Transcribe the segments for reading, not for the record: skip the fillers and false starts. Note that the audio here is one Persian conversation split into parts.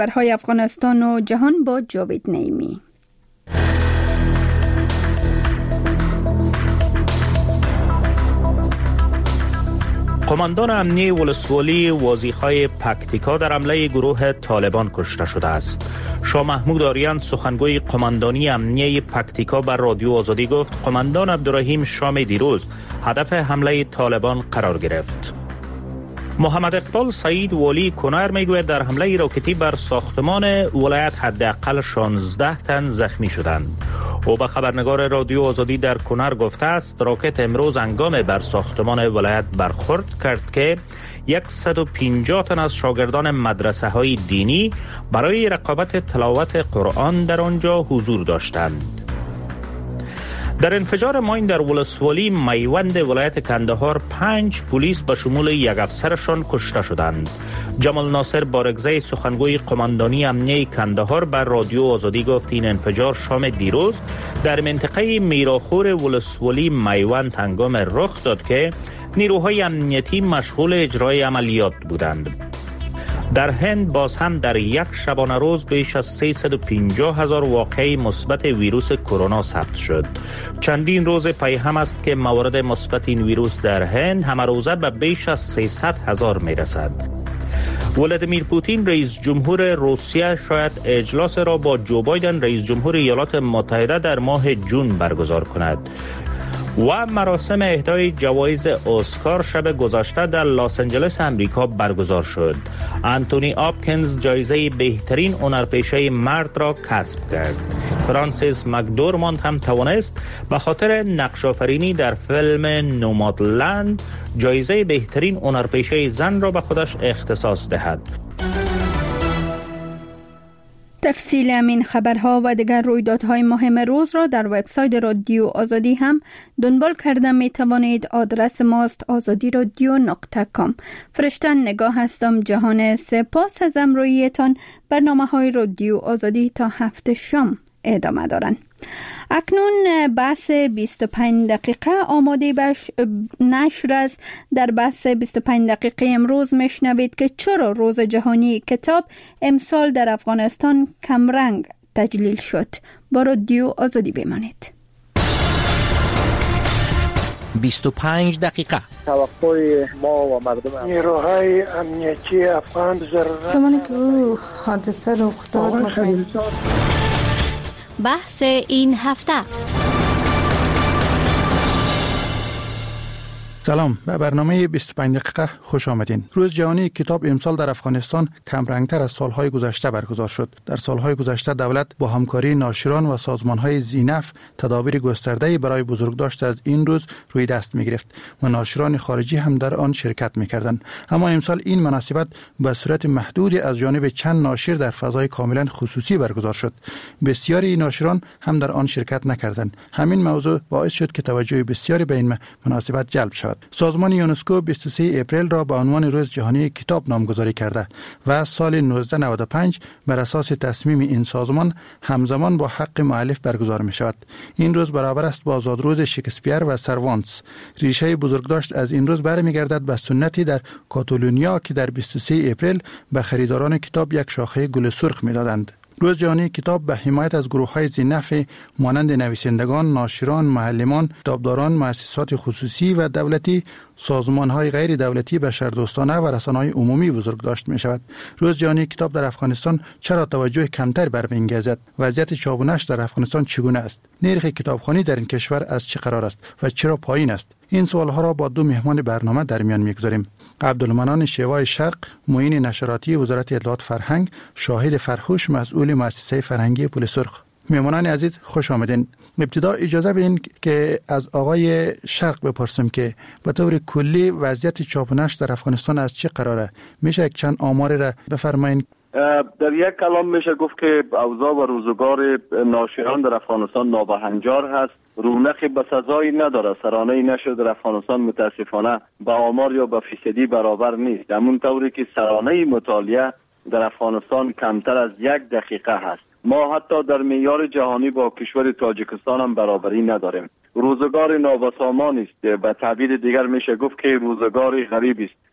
خبرهای افغانستان و جهان با جاوید نعیمی. قماندان امنیه ولسوالی وازیخای پکتیکا در حمله گروه طالبان کشته شده است. شاه محمود آریان سخنگوی قماندانی امنیه پکتیکا بر رادیو آزادی گفت قماندان عبدالرحیم شام دیروز هدف حمله طالبان قرار گرفت. محمد اقبال سعید والی کنر میگوید در حمله راکتی بر ساختمان ولایت حداقل 16 تن زخمی شدند. او به خبرنگار رادیو آزادی در کنر گفته است راکت امروز هنگام بر ساختمان ولایت برخورد کرد که 150 تن از شاگردان مدرسه های دینی برای رقابت تلاوت قرآن در آنجا حضور داشتند. در انفجار ماین در ولسوالی میوند ولایت کندهار 5 پلیس به شمول یک افسرشان کشته شدند. جمال ناصر بارگزی سخنگوی قماندانی امنیه کندهار بر رادیو آزادی گفت این انفجار شام دیروز در منطقه میراخور ولسوالی میوند هنگام رخ داد که نیروهای امنیتی مشغول اجرای عملیات بودند. در هند باز هم در یک شبانه روز بیش از 350,000 واقعه مثبت ویروس کرونا ثبت شد. چندین روز پی هم است که موارد مثبت این ویروس در هند همه روزه به بیش از 300,000 می رسد. ولادیمیر پوتین رئیس جمهور روسیه شاید اجلاس را با جو بایدن رئیس جمهور ایالات متحده در ماه جون برگزار کند. و مراسم اهدای جوایز اسکار شب گذشته در لس آنجلس امریکا برگزار شد. انتونی آپکینز جایزه بهترین هنرپیشه مرد را کسب کرد. فرانسیس مکدورماند هم توانست به خاطر نقش آفرینی در فیلم نومادلند جایزه بهترین هنرپیشه زن را به خودش اختصاص دهد. تفصیل همین خبرها و دیگر رویدادهای مهم روز را در وبسایت رادیو آزادی هم دنبال کرده می توانید. آدرس ماست azadiradio.com. فرشته نگاه هستم جهان. سپاس از همراهیتان. برنامه‌های رادیو آزادی تا هفته شام ادامه دارند. اکنون بحث 25 دقیقه آماده نشر است. در بحث 25 دقیقه امروز میشنوید که چرا روز جهانی کتاب امسال در افغانستان کمرنگ تجلیل شد. با رادیو آزادی بمانید. 25 دقیقه توقع ما و مردم نیروهای امنیتی افغان ضرورت زمانی که او حادثه رخ داد بحث این هفته. سلام، به برنامه 25 دقیقه خوش آمدین. روز جهانی کتاب امسال در افغانستان کم رنگتر از سالهای گذشته برگزار شد. در سالهای گذشته دولت با همکاری ناشران و سازمانهای ذینفع تدابیر گسترده‌ای برای بزرگداشت از این روز روی دست می‌گرفت و ناشران خارجی هم در آن شرکت می‌کردند. اما امسال این مناسبت به صورت محدودی از جانب چند ناشر در فضای کاملا خصوصی برگزار شد. بسیاری ناشران هم در آن شرکت نکردند. همین موضوع باعث شد که توجه بسیاری به این مناسبت جلب شود. سازمان یونسکو 23 اپریل را به عنوان روز جهانی کتاب نامگذاری کرده و سال 1995 بر اساس تصمیم این سازمان همزمان با حق مؤلف برگزار می شود. این روز برابر است با آزادروز شکسپیر و سروانتس. ریشه بزرگداشت از این روز برمیگردد به سنتی در کاتالونیا که در 23 اپریل به خریداران کتاب یک شاخه گل سرخ می دادند. روز جهانی کتاب به حمایت از گروه‌های ذی‌نفع مانند نویسندگان، ناشران، معلمان، کتابداران، مؤسسات خصوصی و دولتی، سازمان‌های غیر دولتی، بشردوستانه و رسانه‌های عمومی بزرگداشت می‌شود. روز جهانی کتاب در افغانستان چرا توجه کمتر برمی‌انگیزد؟ وضعیت چاپ و نشر در افغانستان چگونه است؟ نرخ کتابخوانی در این کشور از چه قرار است و چرا پایین است؟ این سوال‌ها را با دو مهمان برنامه در میان می‌گذاریم. عبدالمنان شیوای شرق، معین نشراتی وزارت اطلاعات فرهنگ، شاهد فرهوش، مسئول مؤسسه فرهنگی پل سرخ. مهمانان عزیز خوش آمدین. ابتدا اجازه بدین که از آقای شرق بپرسم که به طور کلی وضعیت چاپ و نشر در افغانستان از چه قراره؟ میشه یک چند آمار را بفرمایید؟ در یک کلام میشه گفت که اوضاع و روزگار ناشران در افغانستان نابهنجار هست. رونقی به سزایی نداره. سرانه نشر در افغانستان متاسفانه با آمار یا با فیصدی برابر نیست. همون طوری که سرانه مطالعه در افغانستان کمتر از 1 دقیقه هست. ما حتی در معیار جهانی با کشور تاجیکستان هم برابری نداریم. روزگار نابسامان است. به تعبیر دیگر میشه گفت که روزگار غریب است.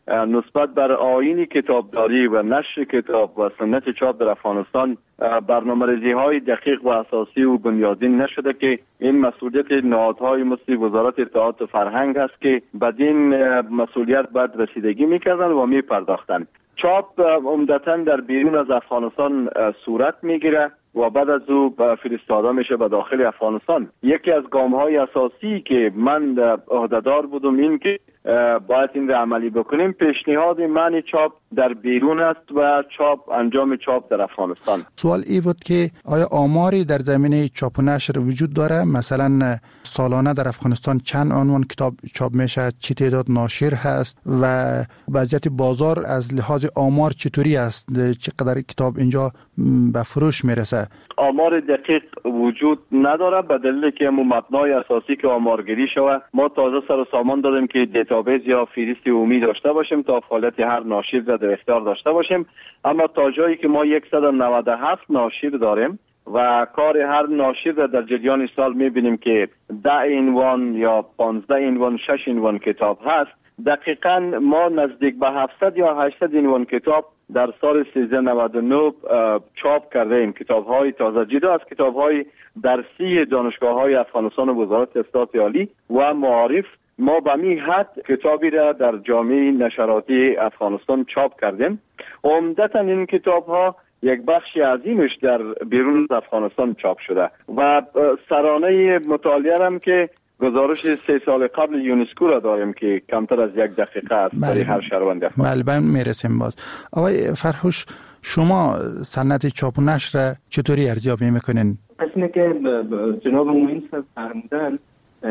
نسبت بر آیین کتابداری و نشر کتاب و سنت چاپ در افغانستان برنامه‌ریزی های دقیق و اساسی و بنیادین نشده که این مسئولیت نهادهای مثل وزارت اطلاعات و فرهنگ است که بدین مسئولیت باید رسیدگی میکردن و میپرداختن. چاپ عمدتاً در بیرون از افغانستان صورت میگیره و بعد از او فرستاده میشه به داخل افغانستان. یکی از گام‌های اساسی که من عهده‌دار بودم این که باید این را عملی بکنیم. پیشنهاد منع چاپ در بیرون است و انجام چاپ در افغانستان. سوال ای بود که آیا آماری در زمینه چاپ و نشر وجود داره؟ مثلا سالانه در افغانستان چند عنوان کتاب چاپ میشه، چه تعداد ناشر هست و وضعیت بازار از لحاظ آمار چطوری است؟ چقدر کتاب اینجا به فروش میرسه؟ آمار دقیق وجود نداره به دلیل که مبنای اساسی که آمارگیری شود. ما تازه سر و سامان دادیم که دیتابیس یا فهرست عمومی داشته باشیم تا فعالیت هر ناشر را در اختیار داشته باشیم، اما تا جایی که ما 197 ناشر داریم و کار هر ناشر را در جریان سال میبینیم که 10 عنوان یا 15 عنوان 6 عنوان کتاب هست. دقیقاً ما نزدیک به 700 یا 800 عنوان کتاب در سال 1399 چاپ کرده ایم. کتاب‌های تازه جدا از کتاب‌های درسی دانشگاه‌های افغانستان و وزارت اطلاعات عالی و معارف ما به می حد کتابی را در جامعه نشراتی افغانستان چاپ کردیم. عمدتاً این کتاب‌ها یک بخش عظیمش در بیرون از افغانستان چاپ شده و سرانه مطالعه هم که گزارش 3 سال قبل یونسکو را داریم که کمتر از 1 دقیقه است برای هر شهروند افغانستان. بله میرسیم باز. آقای فرهوش، شما صنعت چاپ و نشر چطوری ارزیابی میکنین؟ اسمی که جناب معین صاحب فرمودن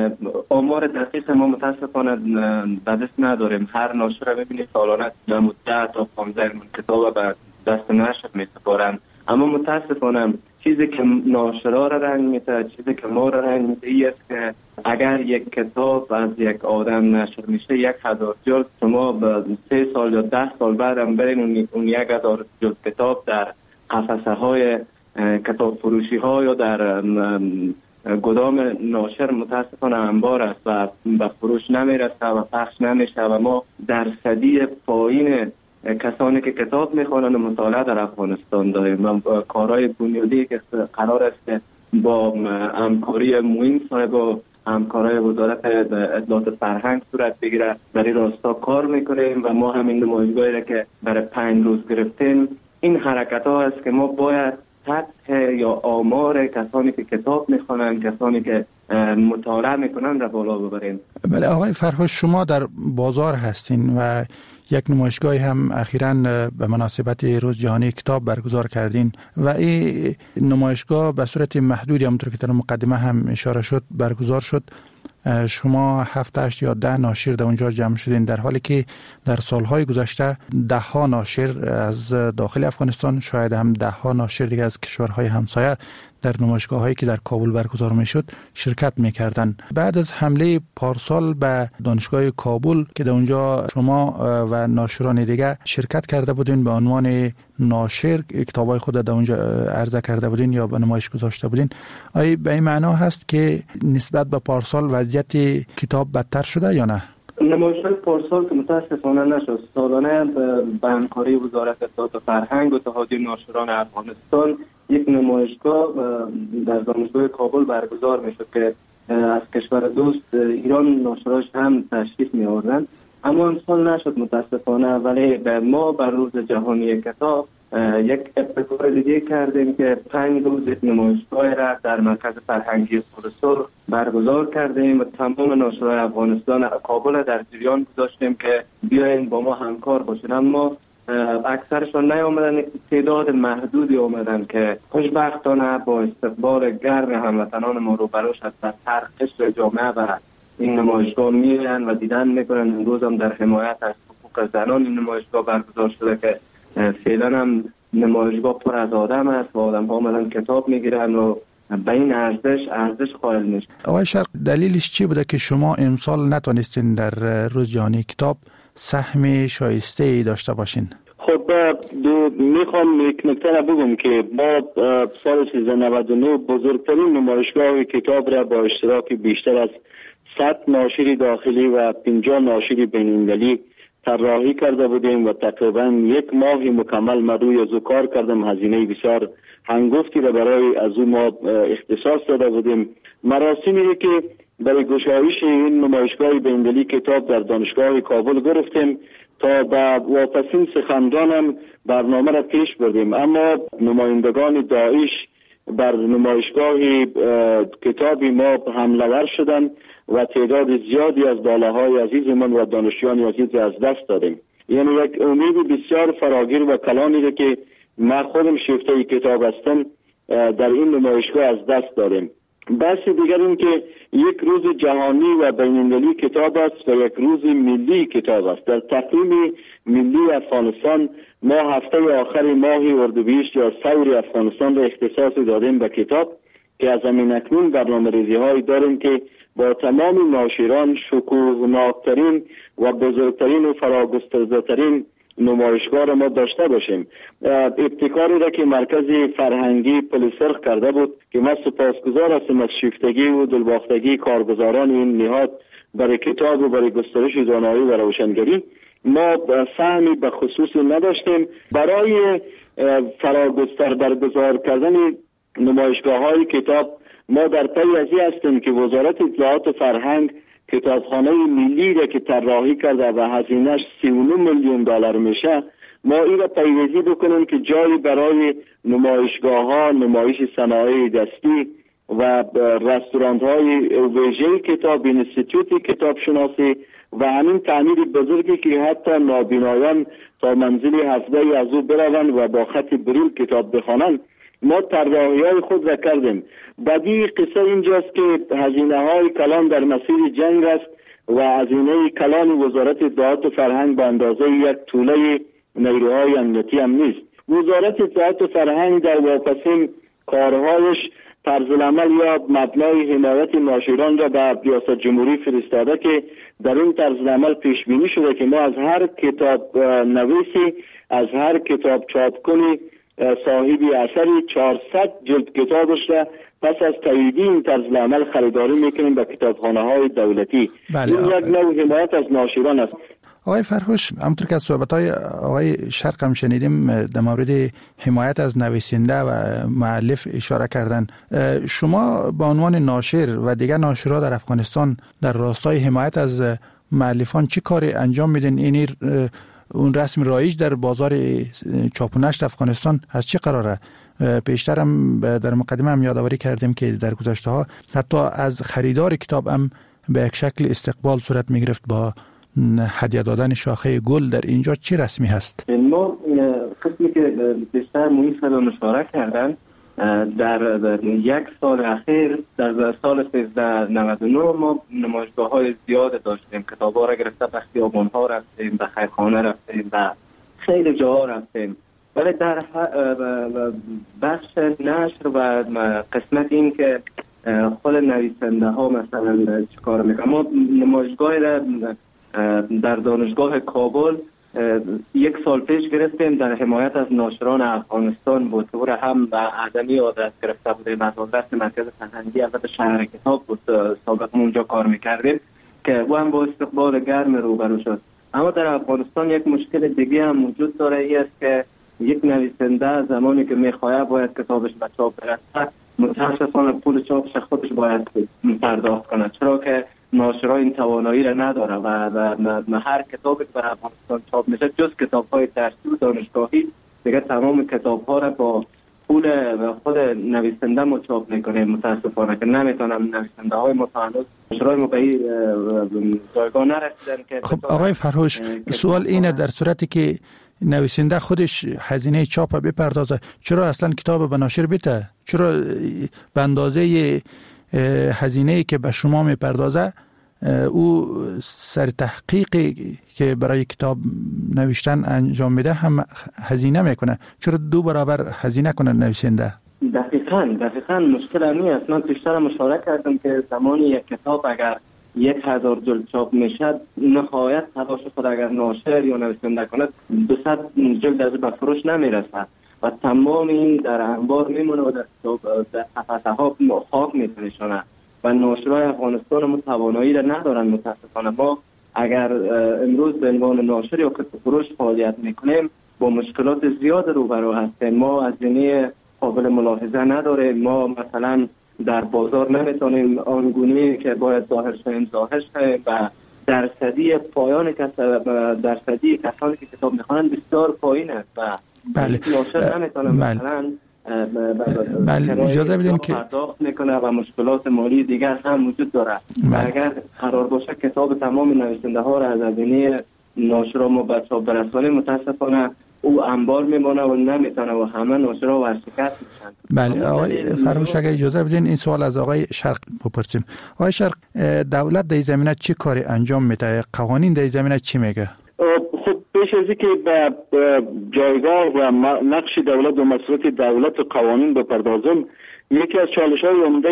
آمار دقیق ما متاسفانه به دست نداریم. هر ناشر میبینید سالانه 10 تا 15 کتاب به دست نشر میسپارند، اما متاسفانه چیزی که ناشرا را رنگ میده، چیزی که ما را رنگ میده این است که اگر یک کتاب از یک آدم نشر میشه 1000 جلد، شما به 3 سال یا 10 سال بعد هم برین اون 1000 جلد کتاب در قفسه های کتاب فروشی ها یا در گدام ناشر متاسفانه انبار است و به فروش نمیرسه و پخش نمیشه و ما درصدی پایین کسانی که کتاب میخوانند و مطالعه در افغانستان داریم و کارهای بنیادی که قرار است که با همکاری معین صاحب و همکارای وزارت اطلاعات فرهنگ صورت بگیره در این راستا کار میکنیم و ما همین نمایشگاهی را که برای 5 روز گرفتیم، این حرکت ها است که ما باید سطح یا آمار کسانی که کتاب میخوانند، کسانی که مطالعه میکنند را بالا ببریم. بله آقای فرهوش، شما در بازار هستین و یک نمایشگاهی هم اخیراً به مناسبت روز جهانی کتاب برگزار کردین و این نمایشگاه به صورت محدودی همونطور که در مقدمه هم اشاره شد برگزار شد. شما 7 8 یا 10 ناشر در اونجا جمع شدین، در حالی که در سالهای گذشته 10 ناشر از داخل افغانستان، شاید هم 10 ناشر دیگه از کشورهای همسایه در نمایشگاه‌هایی که در کابل برگزار می‌شد شرکت می‌کردند. بعد از حمله پارسال به دانشگاه کابل که در اونجا شما و ناشران دیگه شرکت کرده بودین به عنوان ناشر، کتابای خود در اونجا عرضه کرده بودین یا به نمایش گذاشته بودین، آیا به این معنا هست که نسبت به پارسال وضعیت کتاب بدتر شده یا نه؟ نمایش‌های پارسال که متاسفانه نشد. سالانه به همکاری وزارت اطلاعات و فرهنگ و اتحادیه ناشران افغانستان یک نمایشگاه در دانشگاه کابل برگزار میشد که از کشور دوست ایران ناشراش هم تشریف می آوردند، اما امسال نشد متاسفانه. ولی ما بر روز جهانی کتاب یک ابتکار دیگه کردیم که 5 روز نمایشگاه را در مرکز فرهنگی پرسر برگزار کردیم و تمام ناشرای افغانستان کابل در جریان گذاشتیم که بیاین با ما همکار باشین. اما اکثرشان نیامدن، تعداد محدودی آمدن که خوشبختانه با استقبال گرم هموطنان ما روبرو شد و هر قشر جامعه و این نمایشگاه میرن و دیدن میکنن. امروز هم در حمایت از حقوق زنان این نمایشگاه برگزار شده که فعلا هم نمایشگاه پر از آدم است و آدم ها آمدن کتاب میگیرن و به این ارزش قائل میشن. آقای شرق، دلیلش چی بوده که شما امسال نتونستین در روز جهانی کتاب سهم شایسته ای داشته باشین؟ خب میخوام یک نکته را بگم که ما سال 1399 بزرگترین نمایشگاه کتاب را با اشتراک بیشتر از 100 ناشر داخلی و 50 ناشر بین‌المللی طراحی کرده بودیم و تقریبا 1 ماه مکمل من روی از او کار کردم. هزینه بسیار هنگفتی را برای از او ما اختصاص داده بودیم. مراسمی که برای گشایش این نمایشگاه بین‌المللی کتاب در دانشگاه کابل گرفتیم تا با واپسین سخنرانم برنامه را پیش بردیم، اما نمایندگان داعش بر نمایشگاه کتاب ما حمله ور شدند و تعداد زیادی از داله‌های عزیز من و دانشجویان عزیز از دست دادیم. یعنی یک امید بسیار فراگیر و کلانی که من خودم شیفته کتاب هستم در این نمایشگاه از دست دادیم. بحث دیگر این که یک روز جهانی و بین‌المللی کتاب است و یک روز ملی کتاب است. در تقویم ملی افغانستان ما هفته آخر ماه اردیبهشت یا ثور افغانستان را اختصاص دادیم به کتاب که از همین اکنون برنامه‌ریزی های داریم که با تمام ناشران شکوهناکترین و بزرگترین و فراگسترده‌ترین نمایشگاه را ما داشته باشیم. ابتکاری را که مرکز فرهنگی پلیسرخ کرده بود که من سپاسگزار هستم از شیفتگی و دلباختگی کارگزاران این نهاد برای کتاب و برای گسترش دانایی و روشنگری، ما فهمی به خصوص نداشتیم. برای فراگستر برگزار کردن نمایشگاه های کتاب ما در پی ازی هستیم که وزارت اطلاعات و فرهنگ کتابخانه ملی را که طراحی کرده و هزینه‌اش 39 میلیون دلار میشه، ما این را پیوزی بکنیم که جایی برای نمایشگاه ها، نمایش صنایع دستی و رستوران های ویژه کتاب، اینستیتوت کتاب شناسی و همین تعمیر بزرگی که حتی نابینایان تا منزل هفته از او بروند و با خط بریل کتاب بخوانند، ما طراحی‌های خود را کردیم. بدی قصه اینجاست که هزینه‌های کلان در مسیر جنگ است و هزینه کلان وزارت اطلاعات و فرهنگ به اندازه یک توله نیروهای امنیتی هم نیست. وزارت اطلاعات و فرهنگ در واپسین کارهایش طرزالعمل یا مبنای حمایت ناشران را به ریاست جمهوری فرستاده که در این طرزالعمل پیش بینی شده که ما از هر کتاب نویسی، از هر کتاب چاپکنی صاحب اثری 400 جلد کتابش را پس از تاییدی این طرزالعمل خریداری میکنیم به کتابخانه‌های دولتی. این یک نوع حمایت از ناشران است. آقای فرهوش، همونطور که از صحبت‌های آقای شرق هم شنیدیم در مورد حمایت از نویسنده و مؤلف اشاره کردن، شما به عنوان ناشر و دیگر ناشرها در افغانستان در راستای حمایت از مؤلفان چی کاری انجام میدین؟ این اون رسم رایج در بازار چاپ و نشر افغانستان از چه قراره؟ پیشتر هم در مقدمه هم یادآوری کردیم که در گذشته ها حتی از خریدار کتاب هم به یک شکل استقبال صورت می گرفت با هدیه دادن شاخه گل. در اینجا چه رسمی هست؟ ما قسمی که بیشتر محیط رو مشارکت کردن در یک سال اخیر، در سال 1399 ما نمایشگاه های زیاد داشتیم. کتاب ها را گرفته به خیابان ها رفتیم، به خیرخانه رفتیم، به خیلی جاها رفتیم، ولی در بخش نشر و قسمت این که خود نویسنده ها مثلا چیکار میکنن، ما نمایشگاه را در دانشگاه کابل 1 سال پیش گرفتیم در حمایت از ناشران افغانستان بود که هم به آدمی آدرس گرفته بودیم، از آدرس مرکز فرهنگی البته شهر کتاب بود سابقا اونجا کار میکردیم که او هم با استقبال گرم روبرو شد. اما در افغانستان یک مشکل دیگه هم وجود داره، این است که یک نویسنده زمانی که میخواد باید کتابش به چاپ برسه متاسفانه پول چاپش خودش باید پرداخت کنه، چرا که ناشرها این توانایی را نداره و هر کتابی که در افغانستان چاپ میشه جز کتاب‌های درسی و دانشگاهی دیگه تمام کتاب‌ها را با پول خود نویسنده ما چاپ میکنه. متاسفانه که نمیتونم نویسنده های متعهد ناشرای ما به جایگاه نرسیدن که خب آقای فرهوش، سوال اینه در صورتی که نویسنده خودش هزینه چاپ بپردازه، چرا اصلا کتاب به ناشر بده؟ چرا به اندازه هزینه‌ای که به شما میپردازه او سر تحقیقی که برای کتاب نوشتن انجام میده هم هزینه میکنه؟ چرا 2 برابر هزینه کنه نویسنده؟ دقیقاً مشکل همین است. من پیشتر مشارکت کردم که زمانی یک کتاب اگر 1000 جلد چاپ میشد، نهایت تلاش خود اگر ناشر یا نویسنده کند 200 جلد از به فروش نمیرسد و تمام این در انبار میمونه و در قفسه ها خاک میتونشونه و ناشرای افغانستان ما توانایی را ندارن. متاسفانه ما اگر امروز به عنوان ناشر یا کتاب فروش فعالیت میکنیم با مشکلات زیاد روبرو هستیم. ما از جنیه قابل ملاحظه نداریم. ما مثلا در بازار نمیتونیم آنگونی که باید ظاهر شویم و درصدی پایان درصدی کسانی که کتاب میخوانند بسیار پایین است و ناشر نمیتونه مثلا اجازه بدین که پرداخت میکنه و مشکلات مالی دیگر هم وجود داره. اگر قرار باشه کتاب تمام نویسنده ها را از ادینه ناشرا ما بچه‌ها برسانیم، متاسفانه او انبار میمونه و نمیتونه و همه ناشرا ورشکست میشن. بله آقای فرهوش، اگر اجازه بدین این سوال از آقای شرق بپرسیم. آقای شرق، دولت در زمینه چی کاری انجام میده؟ قوانین در زمینه چی میگه؟ خب پیش از اینکه به جایگاه و نقش دولت و مسئولیت دولت و قوانین بپردازم، یکی از چالش‌های عمده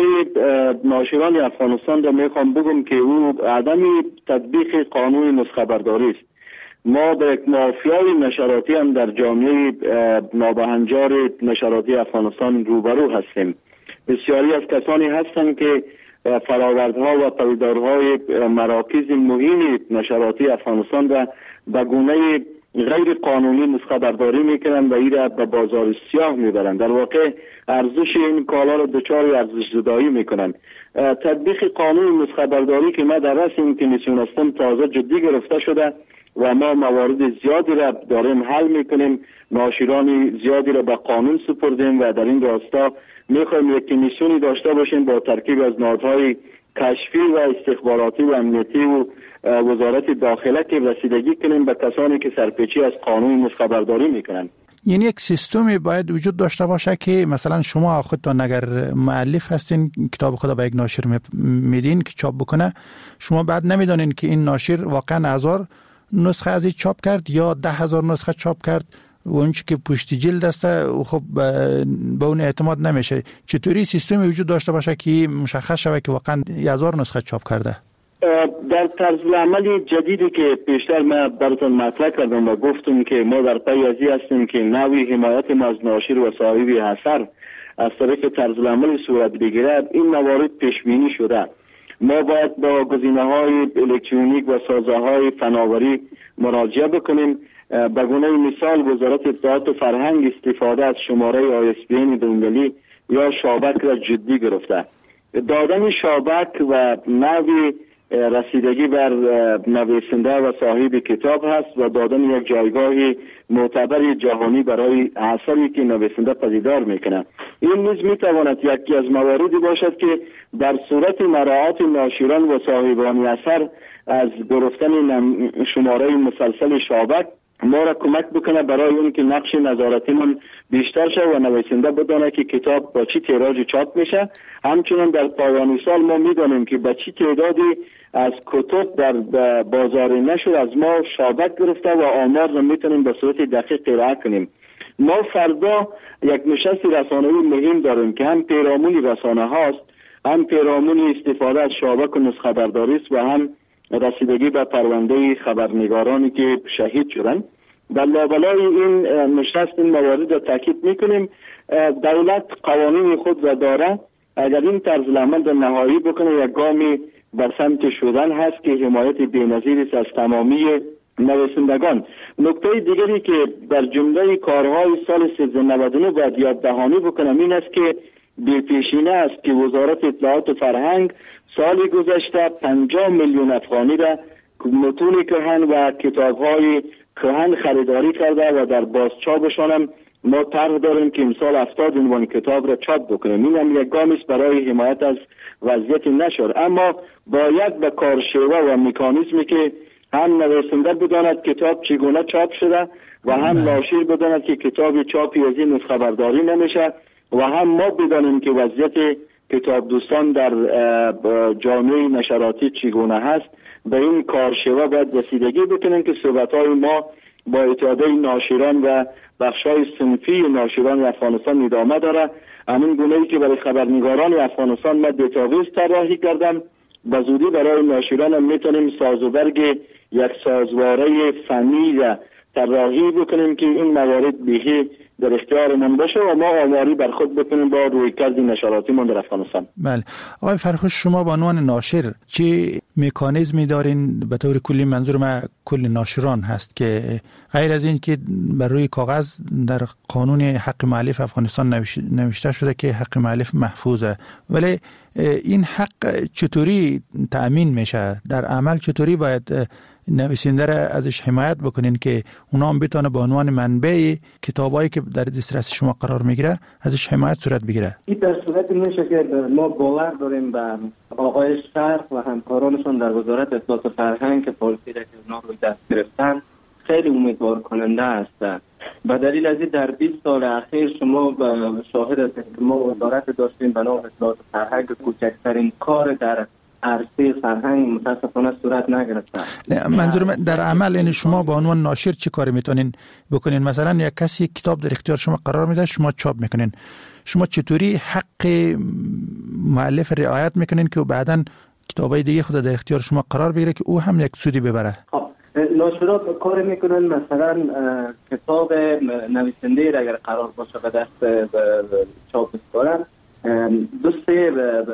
ناشران افغانستان را میخوام بگم که او عدم تطبیق قانون نسخه برداری است. ما به یک مافیای نشراتی هم در جامعه نابهنجار نشراتی افغانستان روبرو هستیم. بسیاری از کسانی هستند که فراوردها و پایدارهای مراکز مهم نشراتی افغانستان را به گونه غیر قانونی نسخه برداری میکنند و این را به بازار سیاه میبرند. در واقع ارزش این کالا را دچار ارزش زدایی میکنند. تطبیق قانون نسخه برداری که ما در رأس این کمیسیون هستم تازه جدی گرفته شده و ما موارد زیادی را داریم حل میکنیم. ناشران زیادی را به قانون سپردیم و در این راستا میخوایم یک کمیسیونی داشته باشیم با ترکیب از نهادهای کشفی و استخباراتی و امنیتی و وزارت داخله که رسیدگی کنیم به کسانی که سرپیچی از قانون نسخه برداری میکنن. یعنی یک سیستمی باید وجود داشته باشه که مثلا شما خودتان اگر مؤلف هستین، کتاب خدا به یک ناشر میدین که چاپ بکنه، شما بعد نمیدونین که این ناشر واقعا 1000 نسخه از این چاپ کرد یا 10,000 نسخه چاپ کرد و اون که پشت جلد است خب به اون اعتماد نمیشه. چطوری سیستمی وجود داشته باشه که مشخص شود که واقعا 1000 نسخه چاپ کرده؟ در طرز عملی جدیدی که پیشتر من براتون مطرح کردم و گفتم که ما در پی ازی هستیم که نوی حمایت ما از ناشر و صاحب اثر از طریق طرز عملی صورت بگیرد، این موارد پیش بینی شده. ما باید با گزینه‌های الکترونیک و سازه‌های فناوری مراجعه بکنیم. به گونه مثال وزارت اطلاعات و فرهنگ استفاده از شماره ISBN بین‌المللی یا شابک را جدی گرفته. دادن شابک و نوی رسیدگی بر نویسنده و صاحب کتاب هست و دادن یک جایگاه معتبر جهانی برای اثری که نویسنده پدیدار میکنه. این نیز میتواند یکی از مواردی باشد که در صورت مراعات ناشران و صاحبان اثر از گرفتن شماره مسلسل شابک ما را کمک بکنه برای اون که نقش نظارتیمون بیشتر شه و نویسنده بدانه که کتاب با چی تیراژ چاپ میشه. همچنین در پایان سال ما میدانیم که با چی تعدادی از کتب در بازار نشر از ما شابک گرفته و آمار رو میتونیم به صورت دقیق ارائه کنیم. ما فردا یک نشست رسانه‌ای مهم داریم که هم پیرامون رسانه هاست، هم پیرامون استفاده از شابک و نسخه برداری است و هم رسیدگی به پرونده خبرنگارانی که شهید شدن. در لابلای این نشست این موارد را تاکید میکنیم. دولت قوانین خود را داره. اگر این طرز العمل را نهایی بکنه یک گامی بر سمت شدن هست که حمایت بی‌نظیر است از تمامی نویسندگان. نکته دیگری که در جمله کارهای سال 1399 باید یاد دهانی بکنم این است که بی‌پیشینه است که وزارت اطلاعات و فرهنگ سال گذشته 50 میلیون افغانی را متون کهن و کتاب‌های کهن خریداری کرده و در بازچاپشان هم ما طرح داریم که امسال 70 عنوان کتاب را چاپ بکنیم. این هم یک گام است برای حمایت از وضعیت نشر، اما باید به کارشیوه و مکانیزمی که هم نویسنده بداند کتاب چگونه چاپ شده و هم ناشر بداند که کتاب چاپی از این نسخه برداری نمیشه و هم ما بدانیم که وضعیت کتاب دوستان در جامعه نشراتی چگونه هست. به این کارشیوه باید رسیدگی بکنیم که صحبت‌های ما با اتحادیه ناشران و بخش‌های صنفی ناشران افغانستان ادامه داره. همین گونه‌ای که برای خبرنگاران افغانستان من دیتابیس طراحی کردم، به زودی برای ناشران هم میتونیم سازوبرگ یک سازواره فنی را طراحی بکنیم که این موارد بهی در اختیارمون باشه و ما آماری بر خود بکنیم با رویکرد نشراتی من در افغانستان. بله. آقای فرهوش، شما به عنوان ناشر چی مکانیزمی دارین؟ به طور کلی منظور ما کل ناشران هست که غیر از این که بر روی کاغذ در قانون حق مؤلف افغانستان نوشته شده که حق مؤلف محفوظه، ولی این حق چطوری تأمین میشه؟ در عمل چطوری باید نویسنده را ازش حمایت بکنین که اونا هم بتونه به عنوان منبع کتابایی که در دسترس شما قرار میگیره ازش حمایت صورت بگیره؟ این در صورت میشه که ما باور داریم به آقای شرق و همکارانشون در وزارت اطلاعات و فرهنگ که پالیسی را که اونا روی دست گرفتن خیلی امیدوار کننده هستند. به دلیل از این در 20 سال اخیر شما شاهد هستید که ما وزارت داشتیم به نام اطلاعات و فرهنگ، کوچکترین کار در عرصه فرهنگ متاسفانه صورت نگرفته. منظور من در عمل یعنی شما به عنوان ناشر چی کاری میتونین بکنین؟ مثلا یک کسی کتاب در اختیار شما قرار میده، شما چاپ میکنین، شما چطوری حق مؤلف رعایت میکنین که بعداً کتابای دیگه خود در اختیار شما قرار بگیره که او هم یک سودی ببره؟ ناشرات کار میکنن مثلا کتاب نویسنده را اگر قرار باشه به دست چاپ بسپارن، دو سه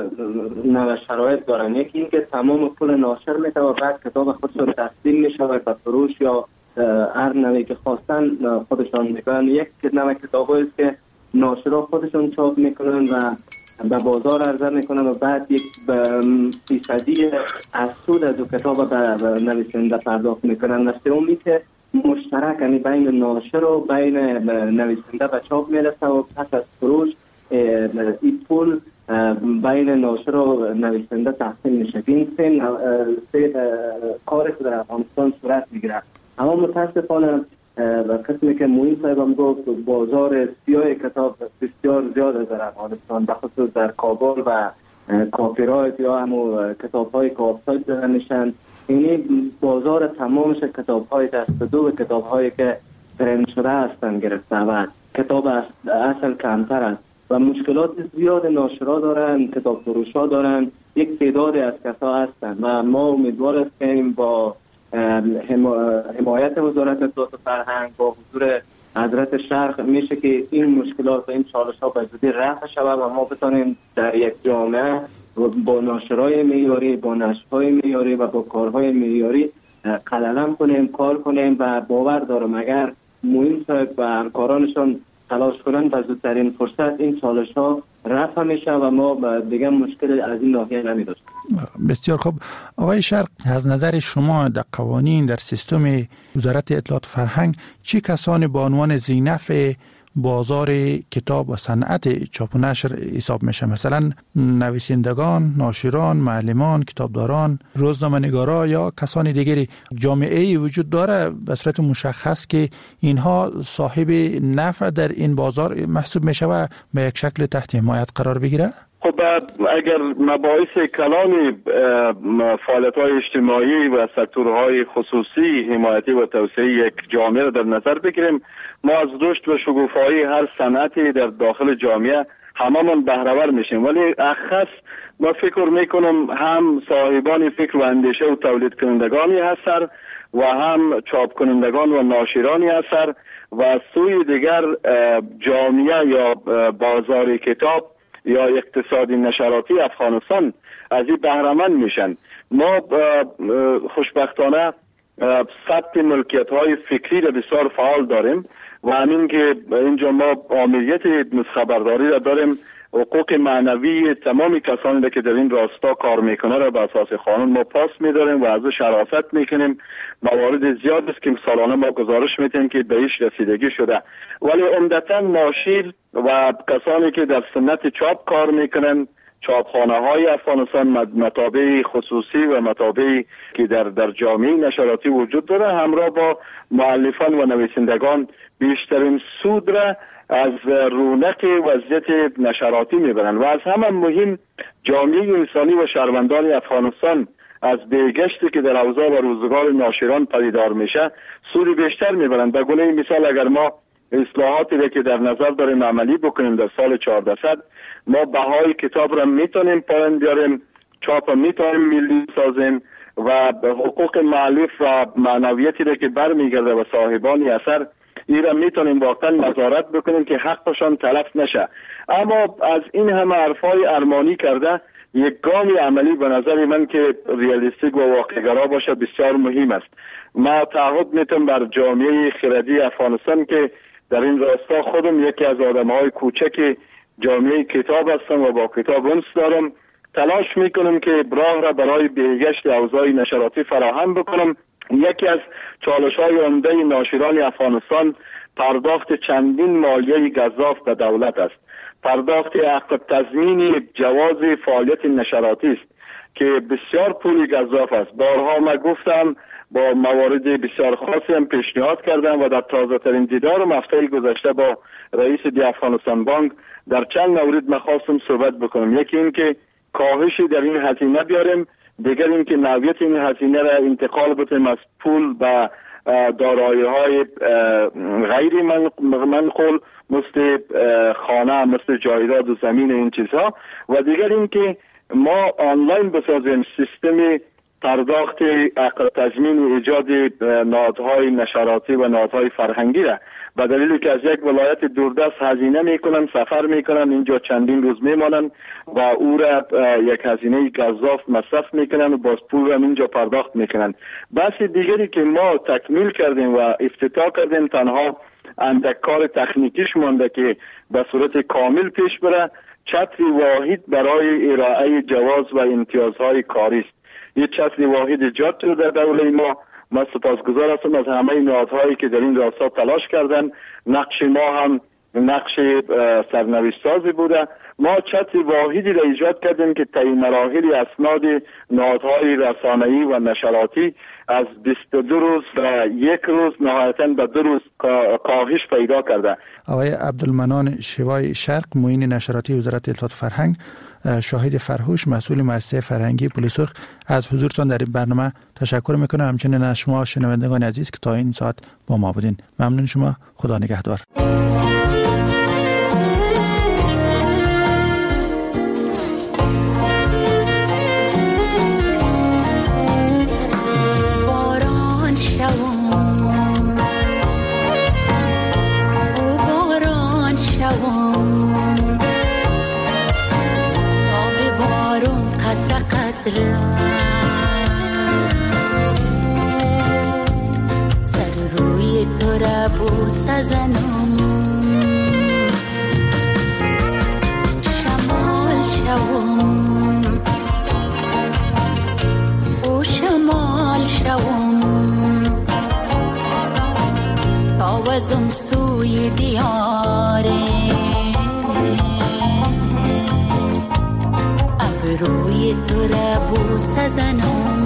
نوع شرایط دارن. یکی این که تمام پول ناشر میده و بعد کتاب خودشون تقدیم میشه و به فروش یا هر نوعی که خواستن خودشان میکنن. یک نوع کتابایی است که ناشرا خودشون چاپ میکنن و به بازار عرضه میکنن و بعد یک فیصدی از سود از کتاب به نویسنده پرداخت میکنن. و سومی که مشترک یعنی بین ناشر و بین نویسنده به چاپ میرسه و پس از فروش این پول بین ناشر و نویسنده تقسیم میشه. این سه کاری که در افغانستان صورت میگیره. اما متاسفانه و قسمی که موین صاحبم گفت بازار سیاه کتاب بسیار زیاد در افغانستان، بخصوص در کابل و کافی رایت یا همون کتاب های که آفساید دارن میشن. اینی بازار تمامش کتاب های دست دو و کتاب هایی که پرینت شده هستن گرفته و کتاب اصل کمتر است و مشکلات زیاد ناشرا دارن، کتاب فروشا دارن، یک تعداد از کسا هستن و ما امیدوار هستیم با حمایت وزارت اطلاعات و فرهنگ با حضور حضرت شرق میشه که این مشکلات و این چالش ها به زودی رفع شود و ما بتونیم در یک جامعه با ناشرای معیاری، با نشرهای معیاری و با کارهای معیاری قلم کنیم، کار کنیم و باور دارم اگر موین صاحب و همکارانشان تلاش کنن و زودترین فرصت این چالش ها رفع میشه و ما دیگه مشکل از این ناحیه نمی‌داشتیم. بسیار خوب. آقای شرق، از نظر شما در قوانین در سیستم وزارت اطلاعات و فرهنگ چه کسانی به عنوان ذی‌نفع بازار کتاب و صنعت چاپ و نشر حساب میشه؟ مثلا نویسندگان، ناشران، معلمان، کتابداران، روزنامه‌نگارا یا کسان دیگری. جامعه‌ای وجود داره به صورت مشخص که اینها صاحب نفع در این بازار محسوب میشه و به یک شکل تحت حمایت قرار بگیره؟ خب اگر مباحث کلان فعالیت‌های اجتماعی و سکتورهای خصوصی حمایتی و توسعه یک جامعه را در نظر بگیریم، ما از رشد و شکوفایی هر صنعتی در داخل جامعه هممون بهره‌ور میشیم، ولی اخص ما فکر میکنم هم صاحبان فکر و اندیشه و تولید کنندگانی هستند و هم چاپ کنندگان و ناشرانی هستند و از سوی دیگر جامعه یا بازار کتاب یا اقتصادی نشراتی افغانستان از این بهره‌مند میشن. ما خوشبختانه ثبت ملکیت‌های فکری را بسیار فعال داریم و همین که اینجا ما آمریت نسخه‌برداری را داریم. حقوق معنوی تمامی کسانی که در این راستا کار میکنه را به اساس قانون ما پاس میداریم و از شرافت میکنیم. موارد زیاد است که سالانه ما گزارش میدیم که به ایش رسیدگی شده، ولی عمدتاً ناشر و کسانی که در صنعت چاپ کار میکنن، چاپخانه های افغانستان، مطابع خصوصی و مطابعی که در جامعه نشراتی وجود داره، همراه با مؤلفان و نویسندگان بیشترین سود را از رونق وضعیت نشراتی میبرن و از همه مهم جامعه انسانی و شهروندان افغانستان از بهگشتی که در اوضاع و روزگار ناشران پدیدار میشه سود بیشتر میبرن. به گونه مثال اگر ما اصلاحاتی را که در نظر داریم عملی بکنیم در سال 1400 ما بهای کتاب را میتونیم پایین بیاریم، چاپ را میتونیم ملی سازیم و حقوق مؤلف و معنویتی را که برمیگرده به صاحبان اثر ایران میتونیم واقعا نظارت بکنیم که حقشان تلف نشه. اما از این همه حرفای ارمانی کرده یک گام عملی به نظر من که ریالیستیک و واقع‌گرا باشه بسیار مهم است. ما تعهد میتونم بر جامعه خردی افغانستان که در این راستا خودم یکی از آدم‌های کوچک جامعه کتاب هستم و با کتاب انس دارم، تلاش میکنم که راه را برای بهگشت اوضاع نشراتی فراهم بکنم. یکی از چالش‌های عمده ناشران افغانستان پرداخت چندین مالیه گزاف به دولت است. پرداخت عقب تضمین جواز فعالیت نشراتی است که بسیار پول گزاف است. بارها من گفتم، با موارد بسیار خاصی هم پیشنهاد کردم و در تازه ترین دیدارم هفته گذشته با رئیس دی افغانستان بانک در چند مورد من خواستم صحبت بکنم. یکی این که کاهشی در این هزینه بیاریم، دیگر این که نوعیت این هزینه را انتقال بدیم از پول به دارایی‌های غیر منقول مثل خانه، مثل جایداد و زمین، این چیزها. و دیگر این که ما آنلاین بسازیم سیستم پرداخت عقب تضمین ایجاد نهادهای نشراتی و نهادهای فرهنگی را، به دلیلی که از یک ولایت دوردست هزینه میکنن، سفر میکنن، اینجا چندین روز میمانن و او را یک هزینه گزاف مصرف میکنن و باز پول را اینجا پرداخت میکنن. بحث دیگری که ما تکمیل کردیم و افتتاح کردیم تنها اندک کار تکنیکیش مانده که به صورت کامل پیش بره، چتر واحد برای ارائه جواز و امتیازهای کاری است. یه چتر واحد ایجاد شده در دوله ما. من سپاسگزار هستم از همه نهادهایی که در این راستا تلاش کردن. نقش ما هم نقش سرنوشت‌سازی بوده. ما چتر واحدی را ایجاد کردیم که طی مراحل اسناد نهادهای رسانه‌ای و نشراتی از 22 روز و یک روز نهایتاً به 2 روز کاهش پیدا کرده. آقای عبدالمنان شیوای شرق، معین نشراتی وزارت اطلاعات و فرهنگ، شاهد فرهوش، مسئول مؤسسه فرهنگی پل سرخ، از حضورتان در این برنامه تشکر میکنم. همچنین از شما شنوندگان عزیز که تا این ساعت با ما بودین. ممنون شما. خدا نگهدار. سر روی تو را بوسه زنم، شمال شوم و شمال شوم، تاوزم سوی دیاره، روی تو را بوسه زنم.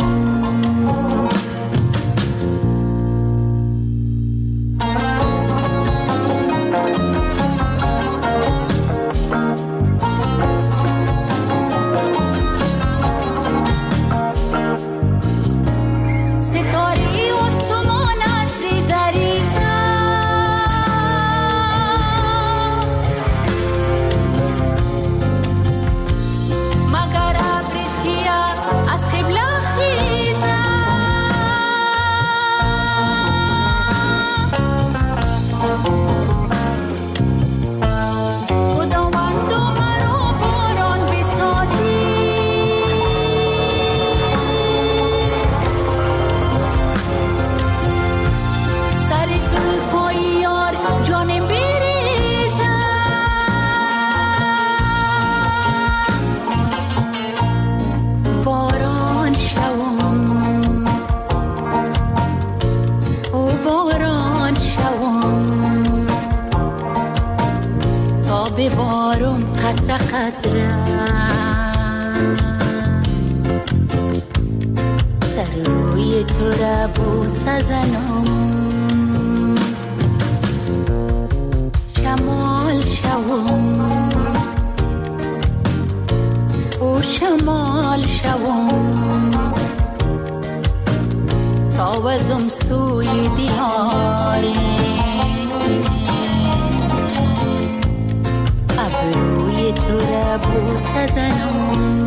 سر روی تو را بوسه زنم، شمال شوم و شمال شوم، تاوزم سوی دیاره، ابروی تو را بوسه زنم.